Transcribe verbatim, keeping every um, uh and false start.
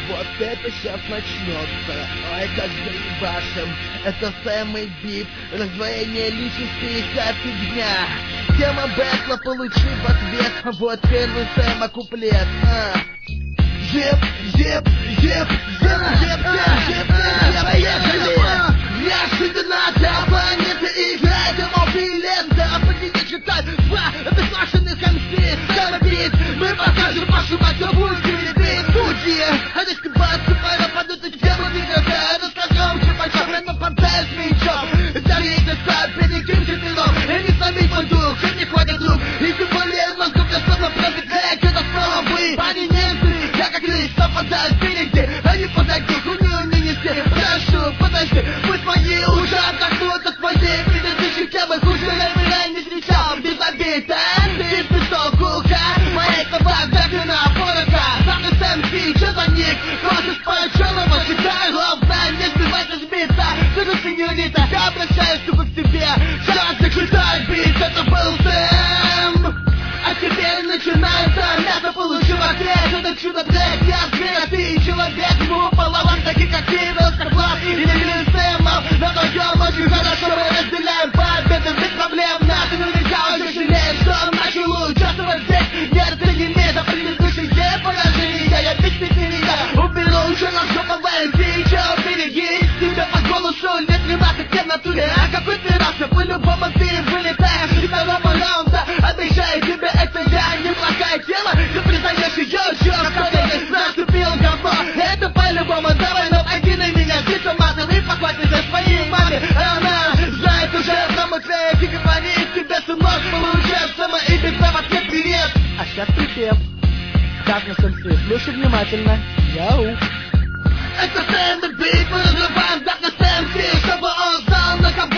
Вот это сейчас начнется. Ой, как заебашим. Это самый бип. Раздвоение личности и вся фигня. Тема бэтла, получив ответ. Вот первый Сэма куплет. А. Еп, еп, еп, еп, еп, еп, еп, поехали! Неожиданно для планеты играет ему билет. Да, пойдите читать два бессмышленных эмси. Самобит, мы покажем вашу мотовую перебит. Судьи, они стебаются, падают эти темы видео. Расскажем, что большой прямо портал с мечом. Зарейте сад, перекинь четвером. И не сломить мой дух, и не хватит рук. И тем более мозгов для слова проведет. Это снова вы, абоненты. Я как лист, нападаю впереди. Они подойдут, у нее не нести. Прошу, подожди, пусть мои уже отдохнут от твоей предыдущей темы. Хуже я не встречал, без обид, а? Ты песок, куха, мои слова вдохнена порока. Сам ты сам си, что за ник? Просто спать черного, считаю, главное, не сбивать и сбиться. Скажу, сеньорита, я обращаюсь только к тебе. Сейчас заключай бит, это был Сэм. А теперь начинается мясо, получил ответ. Это чудо-трек, я зверь, а ты человек. Ему полован, таких как ты, Велстерплат или Лил Сэмов. Но вдвоем очень хорошо мы разделяем победы без проблем. Нас наверняка уже жалеем, что начал участвовать здесь. Нет, ты не имеешь, а предыдущие поражения. Я ведь ты меня уберу уже на жоповой фиче. Берегись, тебя по голосу нет тринадцать в натуре. А какой ты раса, по-любому ты вылетаешь из второго раунда. Обещаю тебе, это я, неплохая тема. Ты признаешь ее, черт, который наступил говно. Это по-любому, давай, но пойди на меня. Здесь умазан и похватит за своей маме. Она знает уже в намысле, и говорит тебе, сынок, получает само и без ответ привет. А сейчас припев. Так, на сэмси, слушай внимательно. Яу. Это Сэм Бит, мы разрываем Darkness эм си, чтобы он знал, на кого